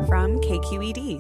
from KQED.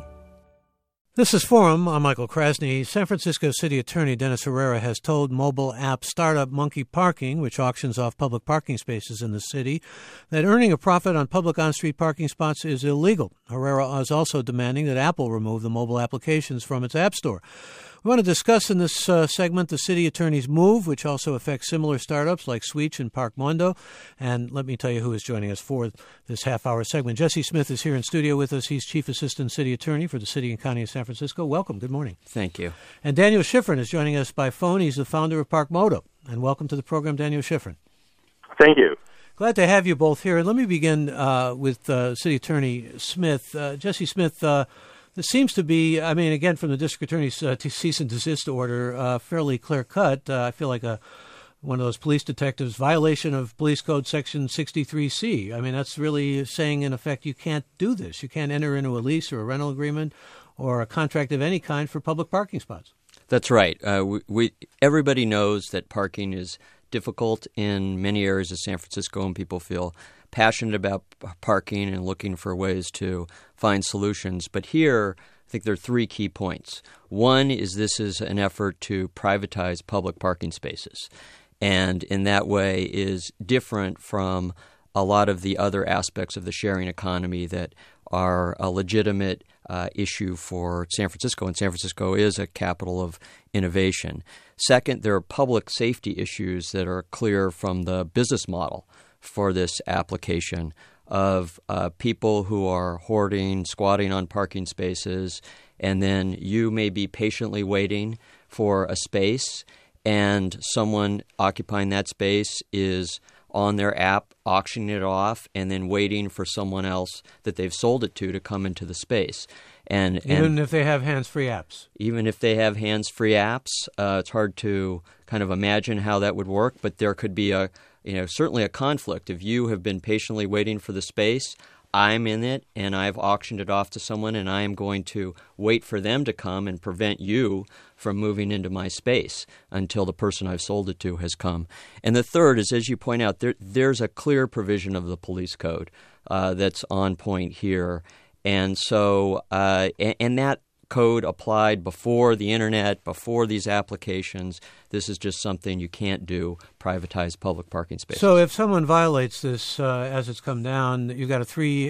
This is Forum. I'm Michael Krasny. San Francisco City Attorney Dennis Herrera has told mobile app startup Monkey Parking, which auctions off public parking spaces in the city, that earning a profit on public on-street parking spots is illegal. Herrera is also demanding that Apple remove the mobile applications from its app store. We want to discuss in this segment the city attorney's move, which also affects similar startups like Switch and Parkmundo. And let me tell you who is joining us for this half-hour segment. Jesse Smith is here in studio with us. He's Chief Assistant City Attorney for the City and County of San Francisco. Welcome. Good morning. Thank you. And Daniel Schifrin is joining us by phone. He's the founder of Parkmodo. And welcome to the program, Daniel Schifrin. Thank you. Glad to have you both here. And let me begin with City Attorney Smith. Jesse Smith, there seems to be, again, from the district attorney's cease and desist order, fairly clear-cut. I feel like one of those police detectives, violation of Police Code Section 63C. I mean, that's really saying, in effect, you can't do this. You can't enter into a lease or a rental agreement or a contract of any kind for public parking spots. That's right. Everybody knows that parking is difficult in many areas of San Francisco, and people feel passionate about parking and looking for ways to find solutions. But here, I think there are three key points. One is this is an effort to privatize public parking spaces, and in that way is different from a lot of the other aspects of the sharing economy that are a legitimate issue for San Francisco, and San Francisco is a capital of innovation. Second, there are public safety issues that are clear from the business model for this application of people who are hoarding, squatting on parking spaces, and then you may be patiently waiting for a space, and someone occupying that space is on their app auctioning it off and then waiting for someone else that they've sold it to come into the space. And even if they have hands-free apps? Even if they have hands-free apps, it's hard to kind of imagine how that would work, but there could be certainly a conflict. If you have been patiently waiting for the space, I'm in it and I've auctioned it off to someone and I am going to wait for them to come and prevent you from moving into my space until the person I've sold it to has come. And the third is, as you point out, there's a clear provision of the police code that's on point here. And so and that code applied before the internet, before these applications. This is just something you can't do, privatize public parking spaces. So if someone violates this as it's come down, you've got a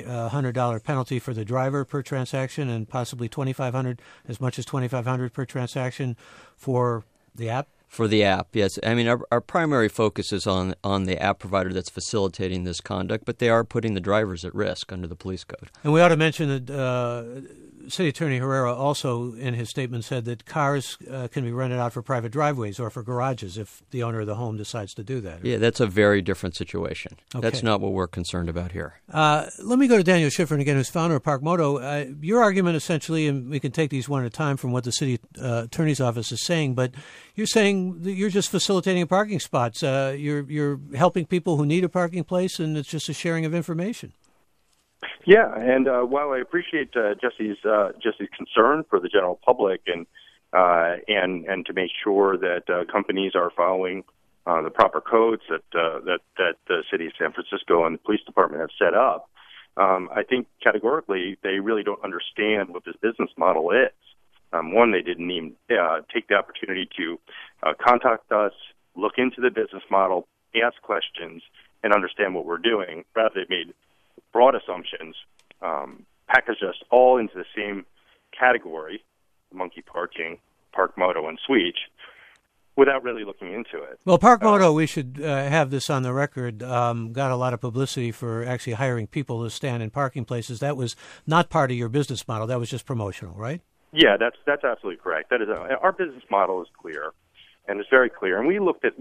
$300 penalty for the driver per transaction and possibly $2,500, as much as $2,500 per transaction for the app? For the app, yes. I mean, our primary focus is on the app provider that's facilitating this conduct, but they are putting the drivers at risk under the police code. And we ought to mention that City Attorney Herrera also, in his statement, said that cars can be rented out for private driveways or for garages if the owner of the home decides to do that. Yeah, that's a very different situation. Okay. That's not what we're concerned about here. Let me go to Daniel Schifrin again, who's founder of Parkmodo. Your argument essentially, and we can take these one at a time from what the City Attorney's Office is saying, but you're saying that you're just facilitating parking spots. You're helping people who need a parking place, and it's just a sharing of information. Yeah, and while I appreciate Jesse's concern for the general public and to make sure that companies are following the proper codes that the city of San Francisco and the police department have set up, I think categorically they really don't understand what this business model is. One, they didn't even take the opportunity to contact us, look into the business model, ask questions, and understand what we're doing. Rather, they made broad assumptions, packaged us all into the same category, Monkey Parking, Parkmodo, and Switch, without really looking into it. Well, Parkmodo, we should have this on the record, got a lot of publicity for actually hiring people to stand in parking places. That was not part of your business model. That was just promotional, right? Yeah, that's absolutely correct. That is our business model is clear, and it's very clear. And we looked at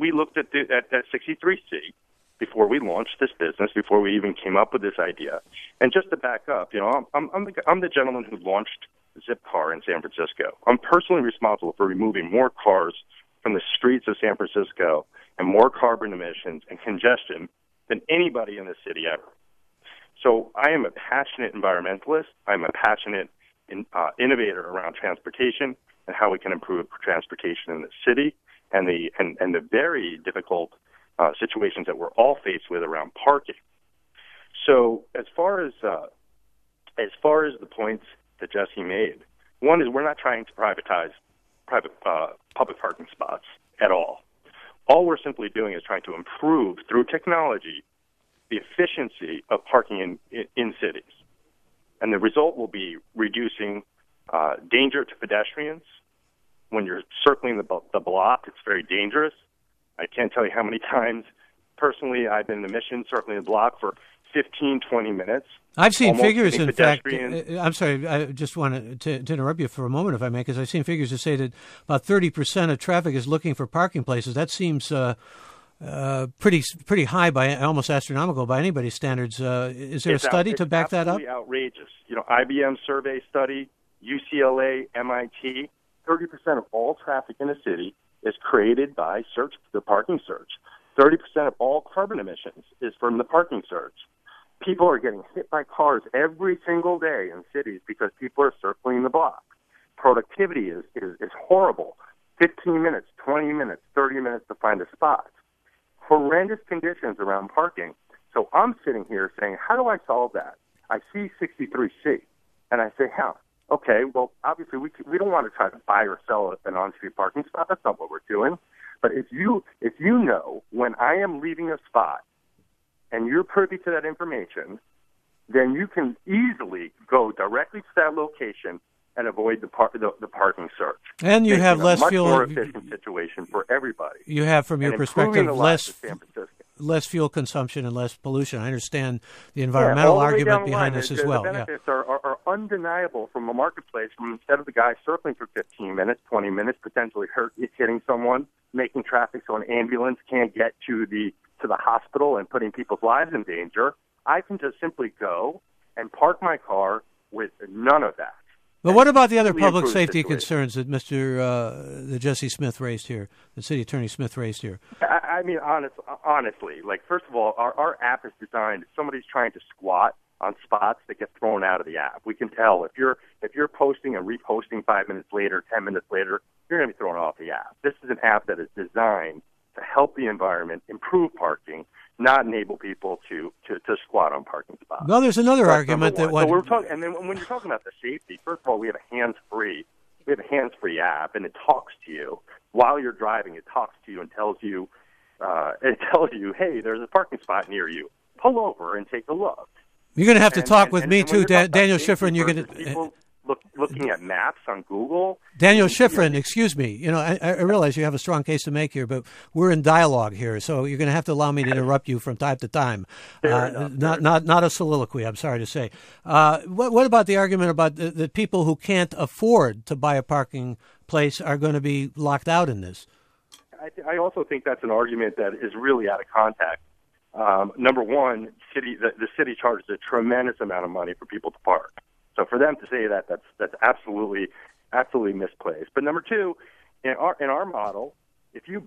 63C before we launched this business, before we even came up with this idea. And just to back up, I'm the gentleman who launched Zipcar in San Francisco. I'm personally responsible for removing more cars from the streets of San Francisco and more carbon emissions and congestion than anybody in the city ever. So I am a passionate environmentalist. I'm a passionate innovator around transportation and how we can improve transportation in the city and the very difficult situations that we're all faced with around parking. So as far as As far as the points that Jesse made, one is we're not trying to privatize public parking spots at all. All we're simply doing is trying to improve, through technology, the efficiency of parking in cities. And the result will be reducing danger to pedestrians. When you're circling the block, it's very dangerous. I can't tell you how many times, personally, I've been in the Mission circling the block for 15, 20 minutes. I've seen figures, in fact. I'm sorry, I just want to interrupt you for a moment, if I may, because I've seen figures that say that about 30% of traffic is looking for parking places. That seems pretty high, by almost astronomical by anybody's standards. Is there a study to back that up? It's absolutely outrageous. IBM survey study, UCLA, MIT, 30% of all traffic in a city is created by the parking surge. 30% of all carbon emissions is from the parking surge. People are getting hit by cars every single day in cities because people are circling the block. Productivity is horrible. 15 minutes, 20 minutes, 30 minutes to find a spot. Horrendous conditions around parking. So I'm sitting here saying, how do I solve that? I see 63C, and I say, okay, well, obviously we don't want to try to buy or sell an on-street parking spot. That's not what we're doing. But if you know when I am leaving a spot and you're privy to that information, then you can easily go directly to that location and avoid the parking surge. And you have less fuel. Much more efficient situation for everybody. You have, from your perspective, less fuel consumption and less pollution. I understand the environmental argument behind this as well. The benefits are undeniable from a marketplace. Instead of the guy circling for 15 minutes, 20 minutes, potentially hitting someone, making traffic so an ambulance can't get to the hospital and putting people's lives in danger, I can just simply go and park my car with none of that. But what about the other public safety concerns that that Jesse Smith raised here, the City Attorney Smith raised here? I mean, honestly, first of all, our app is designed, if somebody's trying to squat on spots that get thrown out of the app. We can tell if you're posting and reposting 5 minutes later, 10 minutes later, you're going to be thrown off the app. This is an app that is designed to help the environment, improve parking, not enable people to squat on parking spots. Well, there's another argument that so we're talking, and then when you're talking about the safety, first of all, we have a hands-free app, and it talks to you while you're driving. It talks to you and tells you, hey, there's a parking spot near you. Pull over and take a look. You're going to have to talk with me too, Daniel Schifrin. You're going to looking at maps on Google. Daniel Schifrin, excuse me. I realize you have a strong case to make here, but we're in dialogue here, so you're going to have to allow me to interrupt you from time to time. Not a soliloquy, I'm sorry to say. What about the argument about the people who can't afford to buy a parking place are going to be locked out in this? I also think that's an argument that is really out of context. Number one, the city charges a tremendous amount of money for people to park. So for them to say that's absolutely misplaced. But number two, in our model, if you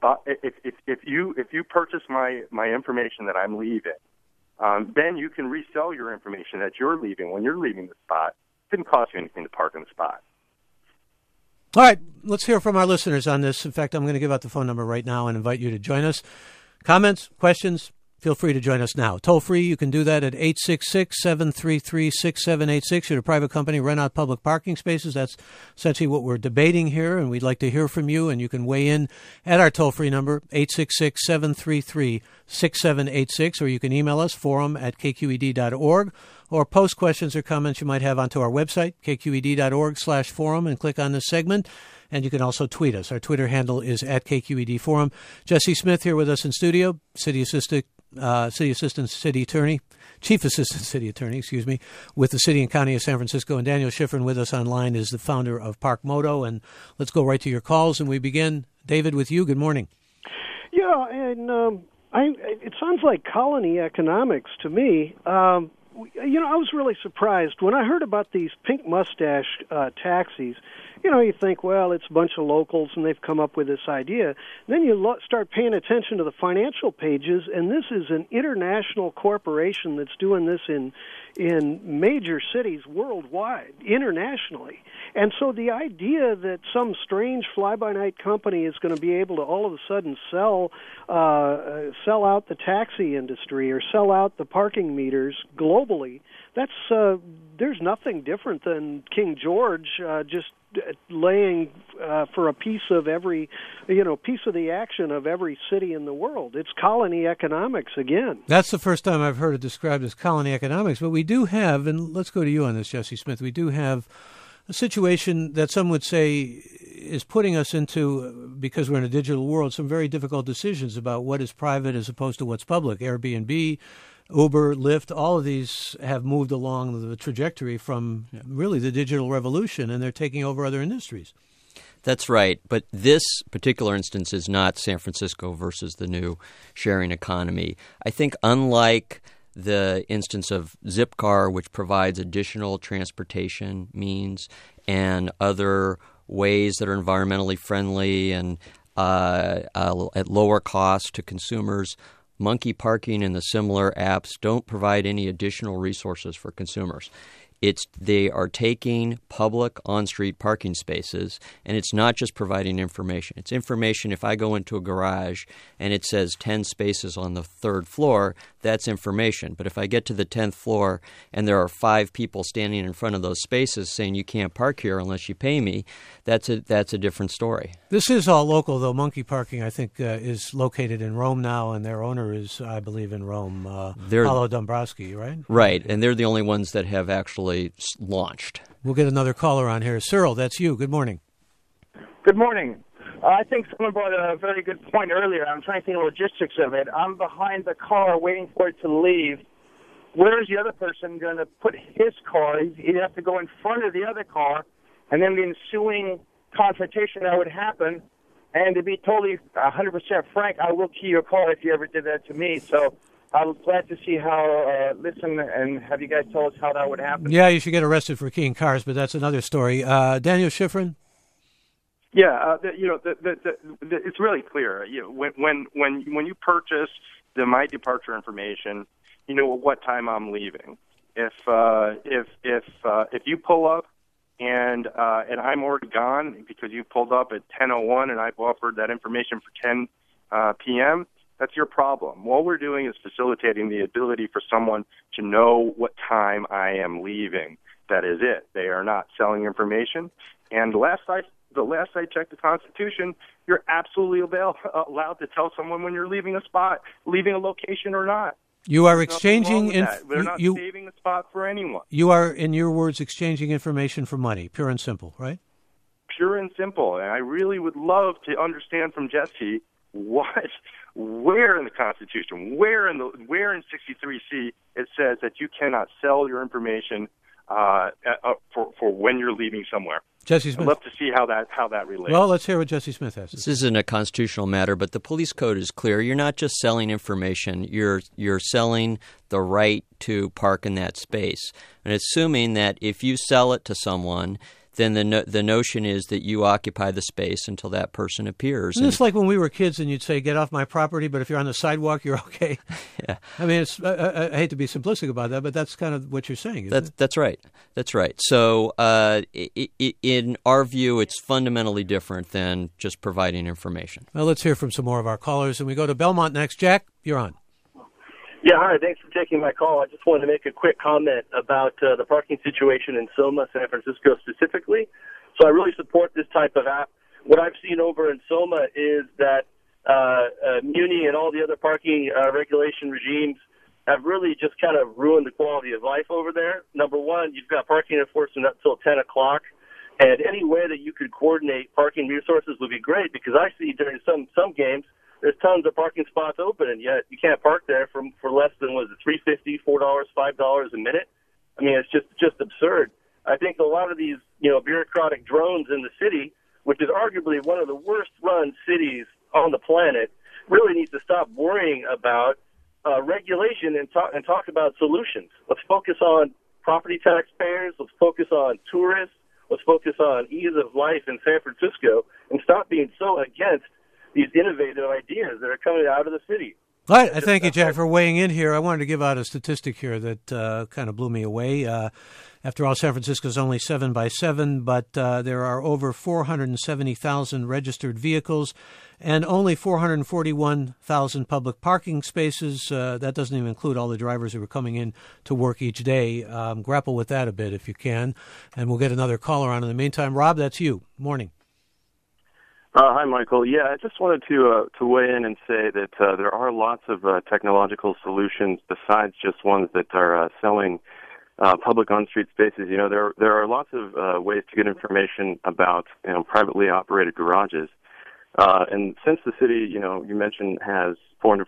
purchase my information that I'm leaving, then you can resell your information that you're leaving when you're leaving the spot. It didn't cost you anything to park in the spot. All right, let's hear from our listeners on this. In fact, I'm going to give out the phone number right now and invite you to join us. Comments, questions? Feel free to join us now. Toll free, you can do that at 866-733-6786. You're a private company, rent out public parking spaces. That's essentially what we're debating here, and we'd like to hear from you, and you can weigh in at our toll-free number, 866-733-6786, or you can email us, forum@kqed.org, or post questions or comments you might have onto our website, kqed.org/forum, and click on this segment. And you can also tweet us. Our Twitter handle is @KQED Forum. Jesse Smith here with us in studio, Chief Assistant City Attorney, with the City and County of San Francisco. And Daniel Schifrin with us online is the founder of Parkmoto. And let's go right to your calls. And we begin, David, with you. Good morning. Yeah, and it sounds like colony economics to me. I was really surprised when I heard about these pink mustache taxis. You think, well, it's a bunch of locals and they've come up with this idea. Then you start paying attention to the financial pages, and this is an international corporation that's doing this in in major cities worldwide, internationally. And so the idea that some strange fly-by-night company is going to be able to all of a sudden sell out the taxi industry or sell out the parking meters globally, that's there's nothing different than King George just laying for a piece of the action of every city in the world. It's colony economics again. That's the first time I've heard it described as colony economics. But we do have, and let's go to you on this, Jesse Smith, we do have a situation that some would say is putting us into, because we're in a digital world, some very difficult decisions about what is private as opposed to what's public. Airbnb, Uber, Lyft, all of these have moved along the trajectory from really the digital revolution, and they're taking over other industries. That's right. But this particular instance is not San Francisco versus the new sharing economy. I think unlike the instance of Zipcar, which provides additional transportation means and other ways that are environmentally friendly and at lower cost to consumers, Monkey Parking and the similar apps don't provide any additional resources for consumers. They are taking public on-street parking spaces, and it's not just providing information. It's information. If I go into a garage and it says 10 spaces on the third floor, that's information. But if I get to the 10th floor and there are 5 people standing in front of those spaces saying you can't park here unless you pay me, that's a different story. This is all local, though. Monkey Parking, I think, is located in Rome now, and their owner is, I believe, in Rome, Paolo Dombrowski, right? Right, and they're the only ones that have actually launched. We'll get another caller on here. Cyril, that's you. Good morning. Good morning. I think someone brought a very good point earlier. I'm trying to think of the logistics of it. I'm behind the car waiting for it to leave. Where is the other person going to put his car? He'd have to go in front of the other car, and then the ensuing confrontation that would happen. And to be totally 100% frank, I will key your car if you ever did that to me. So I was glad to see listen and have you guys tell us how that would happen. Yeah, you should get arrested for keying cars, but that's another story. Daniel Schifrin? Yeah, it's really clear. When you purchase the My Departure information, you know what time I'm leaving. If you pull up and I'm already gone because you pulled up at 10:01 and I've offered that information for 10 p.m., that's your problem. All we're doing is facilitating the ability for someone to know what time I am leaving. That is it. They are not selling information. And the last I checked the Constitution, you're absolutely allowed to tell someone when you're leaving a spot, leaving a location or not. You are exchanging. They're not saving the spot for anyone. You are, in your words, exchanging information for money, pure and simple, right? Pure and simple. And I really would love to understand from Jesse where in the Constitution, where in 63C it says that you cannot sell your information for when you're leaving somewhere. Jesse Smith. I'd love to see how that relates. Well, let's hear what Jesse Smith has to say. This isn't a constitutional matter, but the police code is clear. You're not just selling information. You're selling the right to park in that space. And assuming that if you sell it to someone, then the notion is that you occupy the space until that person appears. Isn't this like when we were kids and you'd say, get off my property, but if you're on the sidewalk, you're okay? Yeah. I mean, I hate to be simplistic about that, but that's kind of what you're saying, isn't it? That's right. That's right. So in our view, it's fundamentally different than just providing information. Well, let's hear from some more of our callers, and we go to Belmont next. Jack, you're on. Yeah, hi. Thanks for taking my call. I just wanted to make a quick comment about the parking situation in SoMa, San Francisco specifically. So I really support this type of app. What I've seen over in SoMa is that Muni and all the other parking regulation regimes have really just kind of ruined the quality of life over there. Number one, you've got parking enforcement up till 10 o'clock. And any way that you could coordinate parking resources would be great, because I see during some games, there's tons of parking spots open, and yet you can't park there for less than, was it, $3.50, $4, $5 a minute? I mean, it's just absurd. I think a lot of these, bureaucratic drones in the city, which is arguably one of the worst-run cities on the planet, really needs to stop worrying about regulation and talk about solutions. Let's focus on property taxpayers. Let's focus on tourists. Let's focus on ease of life in San Francisco and stop being so against these innovative ideas that are coming out of the city. All right. I thank you, Jack, for weighing in here. I wanted to give out a statistic here that kind of blew me away. After all, San Francisco is only 7 by 7, but there are over 470,000 registered vehicles and only 441,000 public parking spaces. That doesn't even include all the drivers who are coming in to work each day. Grapple with that a bit if you can, and we'll get another caller on in the meantime. Rob, that's you. Morning. Hi, Michael. Yeah, I just wanted to weigh in and say that there are lots of technological solutions besides just ones that are selling public on-street spaces. You know, there are lots of ways to get information about privately operated garages. And since the city, you mentioned has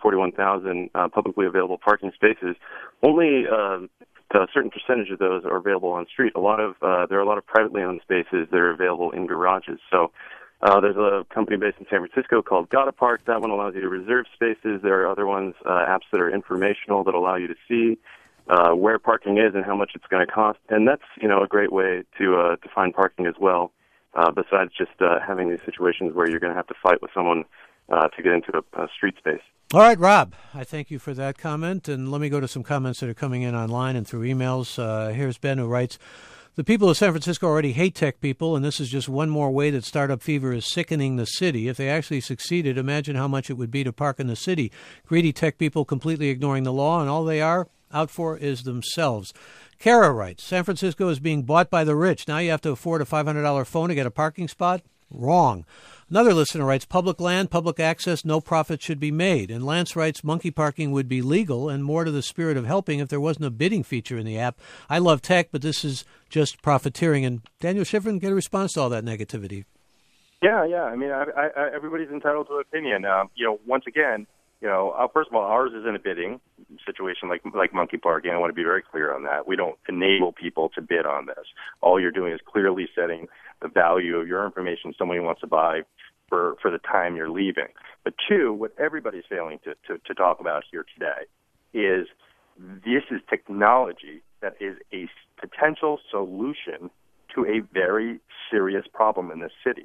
441,000 publicly available parking spaces, only a certain percentage of those are available on street. There are a lot of privately owned spaces that are available in garages. So there's a company based in San Francisco called Gotta Park. That one allows you to reserve spaces. There are other ones, apps that are informational that allow you to see where parking is and how much it's going to cost. And that's, a great way to find parking as well, besides just having these situations where you're going to have to fight with someone to get into a street space. All right, Rob, I thank you for that comment. And let me go to some comments that are coming in online and through emails. Here's Ben, who writes, the people of San Francisco already hate tech people, and this is just one more way that startup fever is sickening the city. If they actually succeeded, imagine how much it would be to park in the city. Greedy tech people completely ignoring the law, and all they are out for is themselves. Kara writes, San Francisco is being bought by the rich. Now you have to afford a $500 phone to get a parking spot? Wrong. Another listener writes, public land, public access, no profit should be made. And Lance writes, monkey parking would be legal and more to the spirit of helping if there wasn't a bidding feature in the app. I love tech, but this is just profiteering. And Daniel Shiffrin, get a response to all that negativity. Yeah. I mean, everybody's entitled to an opinion. Once again, first of all, ours isn't a bidding situation like monkey parking. I want to be very clear on that. We don't enable people to bid on this. All you're doing is clearly setting the value of your information somebody wants to buy for the time you're leaving. But two, what everybody's failing to talk about here today is this is technology that is a potential solution to a very serious problem in this city.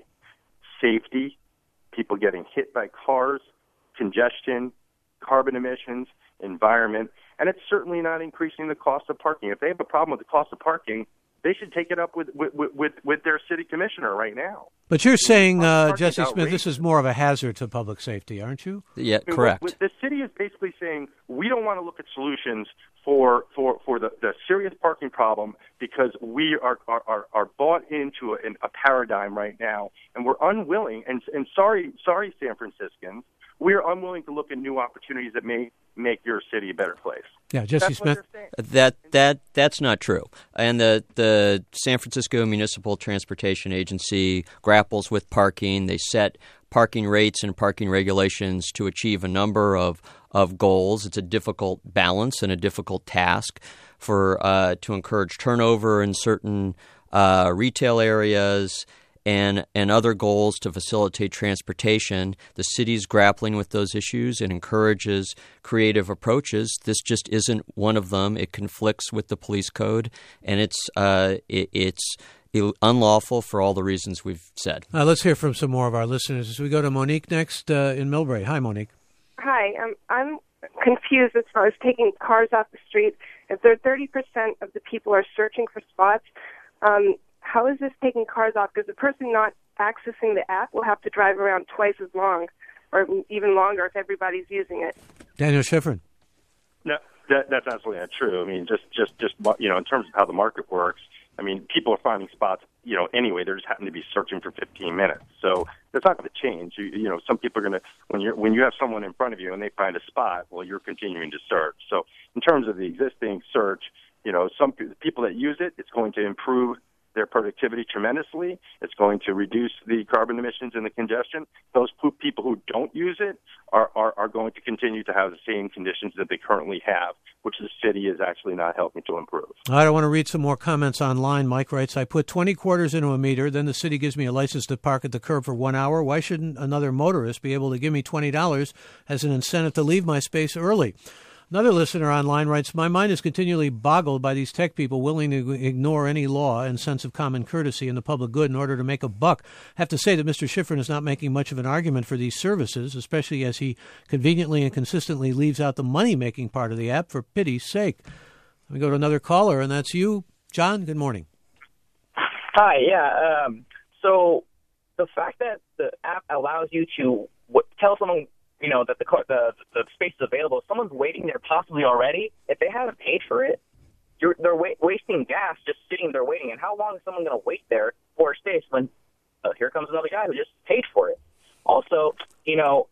Safety, people getting hit by cars, congestion, carbon emissions, environment, and it's certainly not increasing the cost of parking. If they have a problem with the cost of parking, they should take it up with their city commissioner right now. But you're saying, Jesse Smith, this is more of a hazard to public safety, aren't you? Yeah, correct. The city is basically saying we don't want to look at solutions for the serious parking problem because we are bought into a paradigm right now, and we're unwilling. And sorry, San Franciscans, we are unwilling to look at new opportunities that may make your city a better place. Yeah, Jesse Smith. That's not true. And the San Francisco Municipal Transportation Agency grapples with parking. They set parking rates and parking regulations to achieve a number of goals. It's a difficult balance and a difficult task to encourage turnover in certain retail areas and other goals to facilitate transportation. The city's grappling with those issues and encourages creative approaches. This just isn't one of them. It conflicts with the police code, and it's unlawful for all the reasons we've said. Let's hear from some more of our listeners as we go to Monique next in Millbrae. Hi, Monique. Hi, I'm confused as far as taking cars off the street. If 30% of the people are searching for spots, how is this taking cars off? Because the person not accessing the app will have to drive around twice as long or even longer if everybody's using it. Daniel Shiffrin. No, that's absolutely not true. I mean, just in terms of how the market works, I mean, people are finding spots, anyway. They just happen to be searching for 15 minutes. So that's not going to change. Some people are going to, when you have someone in front of you and they find a spot, well, you're continuing to search. So in terms of the existing search, some people that use it, it's going to improve their productivity tremendously. It's going to reduce the carbon emissions and the congestion. Those people who don't use it are going to continue to have the same conditions that they currently have, which the city is actually not helping to improve. I want to read some more comments online. Mike writes, I put 20 quarters into a meter, then the city gives me a license to park at the curb for 1 hour. Why shouldn't another motorist be able to give me $20 as an incentive to leave my space early? Another listener online writes, my mind is continually boggled by these tech people willing to ignore any law and sense of common courtesy and the public good in order to make a buck. I have to say that Mr. Schifrin is not making much of an argument for these services, especially as he conveniently and consistently leaves out the money-making part of the app, for pity's sake. Let me go to another caller, and that's you. John, good morning. Hi, yeah. So the fact that the app allows you to tell someone, that the space is available, if someone's waiting there possibly already, if they haven't paid for it, they're wasting gas just sitting there waiting. And how long is someone going to wait there for a space when here comes another guy who just paid for it? Also, 30%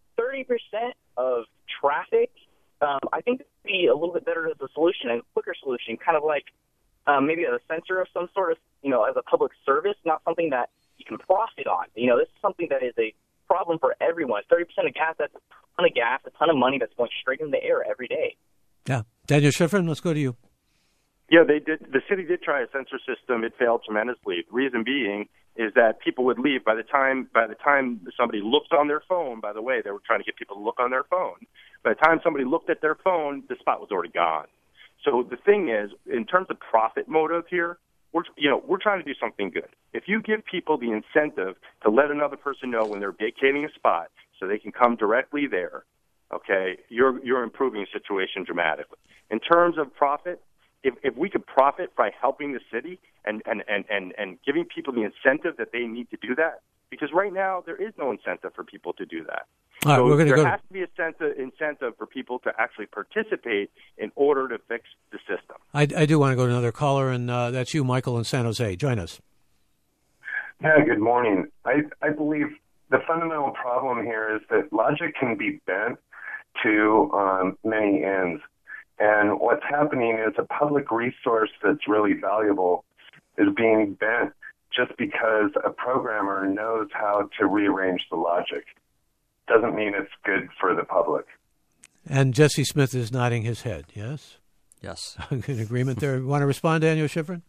of traffic, I think would be a little bit better as a solution and quicker solution, kind of like maybe a sensor of some sort of, as a public service, not something that you can profit on. This is something that is a problem for everyone. 30% of gas, that's a ton of gas, a ton of money that's going straight into the air every day. Yeah. Daniel Schifrin, let's go to you. Yeah, they did. The city did try a sensor system. It failed tremendously. The reason being is that people would leave by the time somebody looked on their phone. By the way, they were trying to get people to look on their phone. By the time somebody looked at their phone, the spot was already gone. So the thing is, in terms of profit motive here, we're trying to do something good. If you give people the incentive to let another person know when they're vacating a spot so they can come directly there, okay, you're improving the situation dramatically. In terms of profit, if we could profit by helping the city and giving people the incentive that they need to do that, because right now there is no incentive for people to do that. All right, so there has to be a incentive for people to actually participate in order to fix the system. I do want to go to another caller, and that's you, Michael, in San Jose. Join us. Yeah, good morning. I believe the fundamental problem here is that logic can be bent to many ends. And what's happening is a public resource that's really valuable is being bent just because a programmer knows how to rearrange the logic. Doesn't mean it's good for the public. And Jesse Smith is nodding his head, yes? Yes. In agreement there. Want to respond, Daniel Schifrin?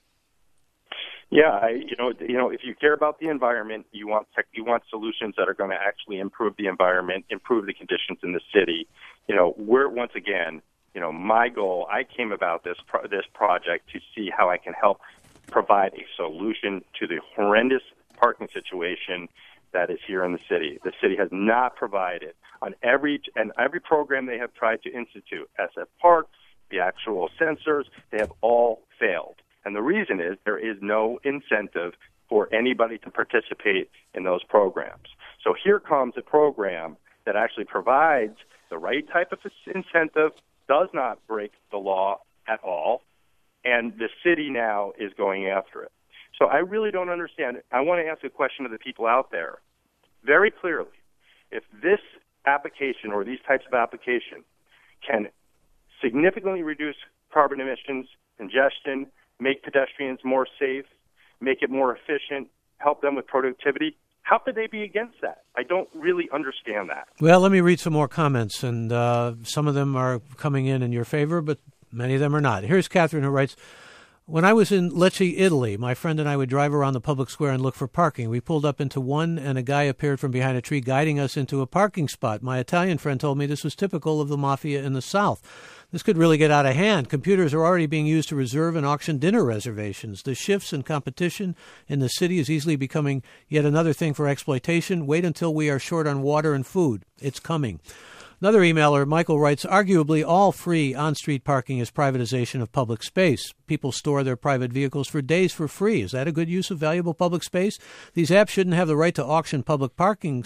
Yeah, if you care about the environment, you want solutions that are going to actually improve the environment, improve the conditions in the city. We're once again, my goal. I came about this project to see how I can help provide a solution to the horrendous parking situation that is here in the city. The city has not provided on every program they have tried to institute. SF Park, the actual sensors, they have all failed. And the reason is there is no incentive for anybody to participate in those programs. So here comes a program that actually provides the right type of incentive, does not break the law at all, and the city now is going after it. So I really don't understand. I want to ask a question to the people out there very clearly. If this application or these types of application can significantly reduce carbon emissions, congestion, make pedestrians more safe, make it more efficient, help them with productivity, how could they be against that? I don't really understand that. Well, let me read some more comments, and some of them are coming in your favor, but many of them are not. Here's Catherine, who writes, when I was in Lecce, Italy, my friend and I would drive around the public square and look for parking. We pulled up into one, and a guy appeared from behind a tree guiding us into a parking spot. My Italian friend told me this was typical of the mafia in the South. This could really get out of hand. Computers are already being used to reserve and auction dinner reservations. The shifts and competition in the city is easily becoming yet another thing for exploitation. Wait until we are short on water and food. It's coming. Another emailer, Michael, writes, arguably all free on-street parking is privatization of public space. People store their private vehicles for days for free. Is that a good use of valuable public space? These apps shouldn't have the right to auction public parking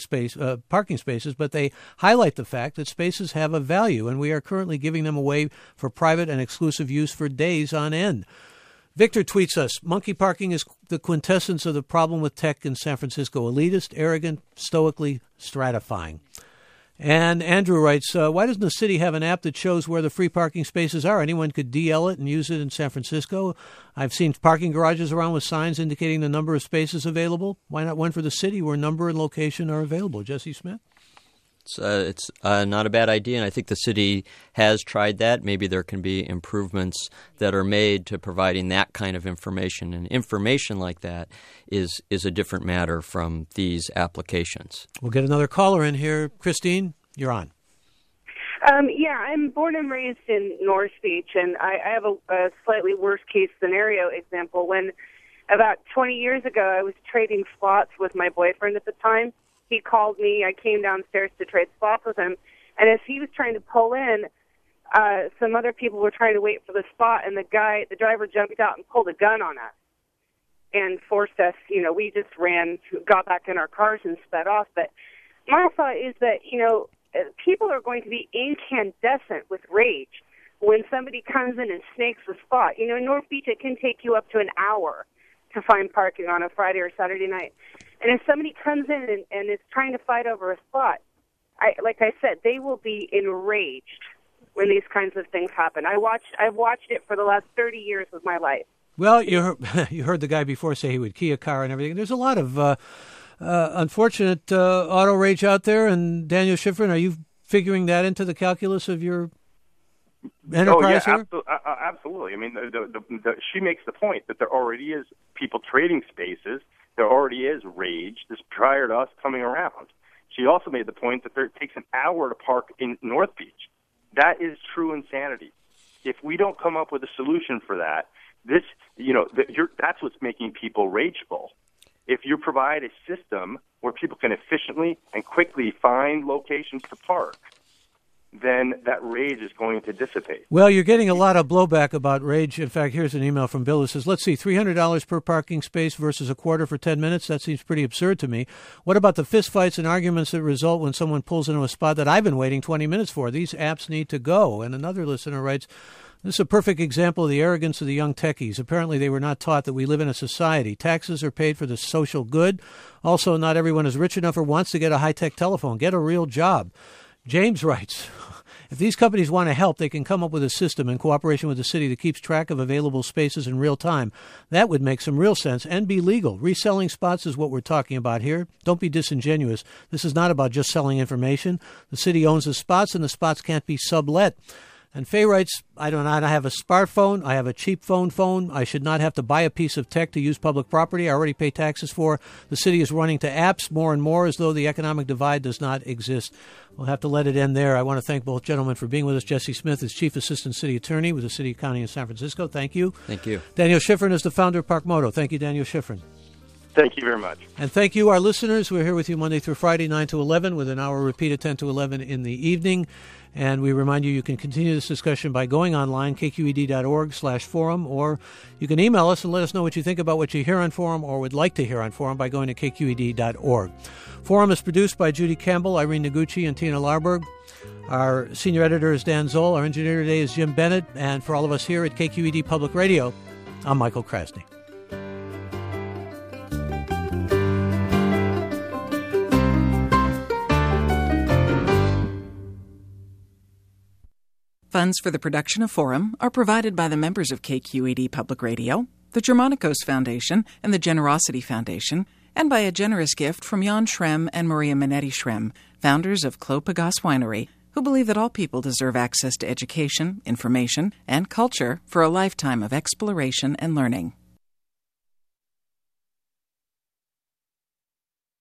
spaces, but they highlight the fact that spaces have a value, and we are currently giving them away for private and exclusive use for days on end. Victor tweets us, monkey parking is the quintessence of the problem with tech in San Francisco. Elitist, arrogant, stoically stratifying. And Andrew writes, why doesn't the city have an app that shows where the free parking spaces are? Anyone could DL it and use it in San Francisco. I've seen parking garages around with signs indicating the number of spaces available. Why not one for the city where number and location are available? Jesse Smith? It's not a bad idea, and I think the city has tried that. Maybe there can be improvements that are made to providing that kind of information. And information like that is a different matter from these applications. We'll get another caller in here. Christine, you're on. Yeah, I'm born and raised in North Beach, and I have a slightly worst-case scenario example. When about 20 years ago, I was trading slots with my boyfriend at the time. He called me. I came downstairs to trade slots with him, and as he was trying to pull in, some other people were trying to wait for the spot, and the driver jumped out and pulled a gun on us and forced us, we just got back in our cars and sped off. But my thought is that, people are going to be incandescent with rage when somebody comes in and snakes a spot. In North Beach, it can take you up to an hour to find parking on a Friday or Saturday night. And if somebody comes in and is trying to fight over a spot, like I said, they will be enraged when these kinds of things happen. I've watched it for the last 30 years of my life. Well, you heard the guy before say he would key a car and everything. There's a lot of unfortunate auto rage out there. And Daniel Schifrin, are you figuring that into the calculus of your enterprise here? Absolutely. I mean, she makes the point that there already is people trading spaces. There already is rage. This prior to us coming around. She also made the point that it takes an hour to park in North Beach. That is true insanity. If we don't come up with a solution for that, that's what's making people rageful. If you provide a system where people can efficiently and quickly find locations to park, then that rage is going to dissipate. Well, you're getting a lot of blowback about rage. In fact, here's an email from Bill who says, let's see, $300 per parking space versus a quarter for 10 minutes? That seems pretty absurd to me. What about the fistfights and arguments that result when someone pulls into a spot that I've been waiting 20 minutes for? These apps need to go. And another listener writes, this is a perfect example of the arrogance of the young techies. Apparently, they were not taught that we live in a society. Taxes are paid for the social good. Also, not everyone is rich enough or wants to get a high-tech telephone. Get a real job. James writes, if these companies want to help, they can come up with a system in cooperation with the city that keeps track of available spaces in real time. That would make some real sense and be legal. Reselling spots is what we're talking about here. Don't be disingenuous. This is not about just selling information. The city owns the spots, and the spots can't be sublet. And Faye writes, I have a smartphone. I have a cheap phone. I should not have to buy a piece of tech to use public property I already pay taxes for. The city is running to apps more and more as though the economic divide does not exist. We'll have to let it end there. I want to thank both gentlemen for being with us. Jesse Smith is Chief Assistant City Attorney with the City County of San Francisco. Thank you. Thank you. Daniel Schifrin is the founder of Parkmoto. Thank you, Daniel Schifrin. Thank you very much. And thank you, our listeners. We're here with you Monday through Friday, 9 to 11, with an hour repeat at 10 to 11 in the evening. And we remind you can continue this discussion by going online, kqed.org/forum, or you can email us and let us know what you think about what you hear on Forum or would like to hear on Forum by going to kqed.org. Forum is produced by Judy Campbell, Irene Noguchi, and Tina Larberg. Our senior editor is Dan Zoll. Our engineer today is Jim Bennett. And for all of us here at KQED Public Radio, I'm Michael Krasny. Funds for the production of Forum are provided by the members of KQED Public Radio, the Germanicos Foundation and the Generosity Foundation, and by a generous gift from Jan Schrem and Maria Minetti Schrem, founders of Clos Pegase Winery, who believe that all people deserve access to education, information, and culture for a lifetime of exploration and learning.